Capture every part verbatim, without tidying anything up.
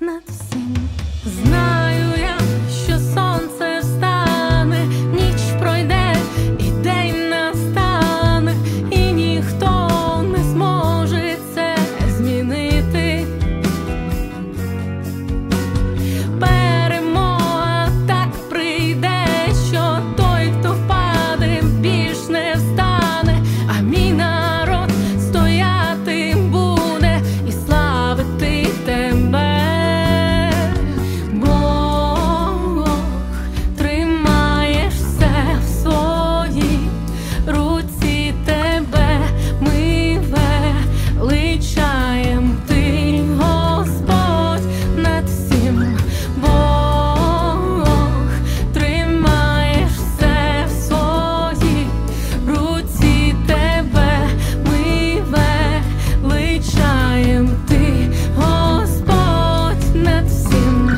над всім. Знаю я, що сонце встане, ніч пройде і день настане, і ніхто не зможе це змінити. Перемога так прийде, що той, хто впаде, більш не встане, а мій народ стояти буде і славити тебе. Бог тримаєш все в своїй руці, тебе ми величаєм, ти Господь над всім. Бог тримаєш все в своїй руці, тебе ми величаєм, ти Господь над всім.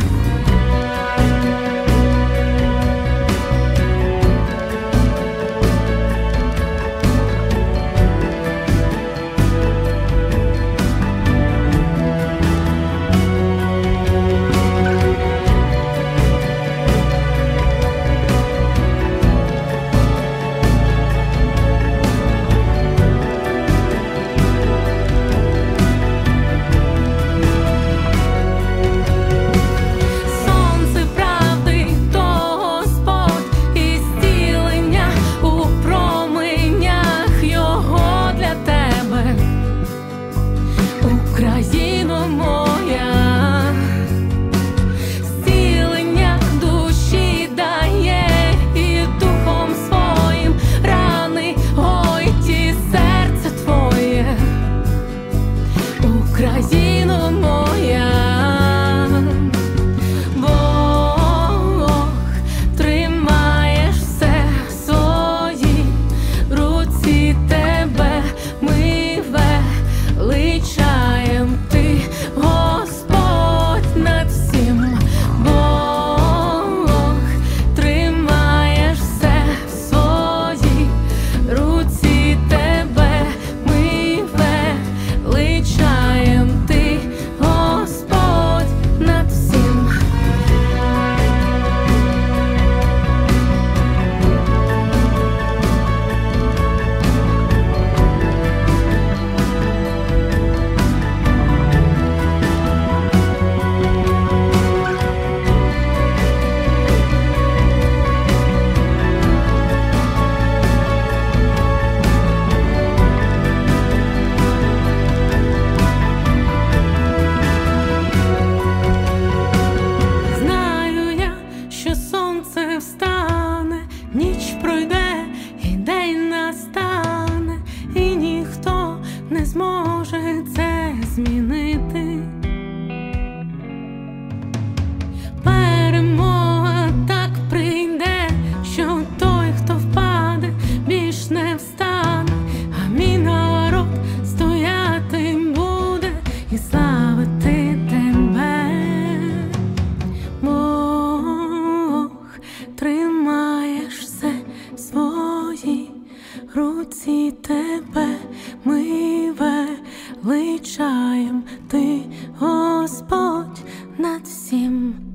Сонце правди то Господь, і зцілення у променях Його для тебе, Україно моя. Зцілення душі дає і духом своїм рани гойті серце твоє, Україно моя. Бог тримаєш все в своїй руці, тебе ми величаєм, ти Господь над всім. Бог тримаєш все в своїй руці, тебе ми величаєм, ти Господь над всім. Знаю я, що сонце встане, ніч пройде і день настане, і ніхто не зможе це змінити. Перемога так прийде, що той, хто впаде, більш не встане, а мій народ стояти буде і славити тебе. Бог тримаєш все в своїй руці, тебе ми величаєм, ти Господь над всім.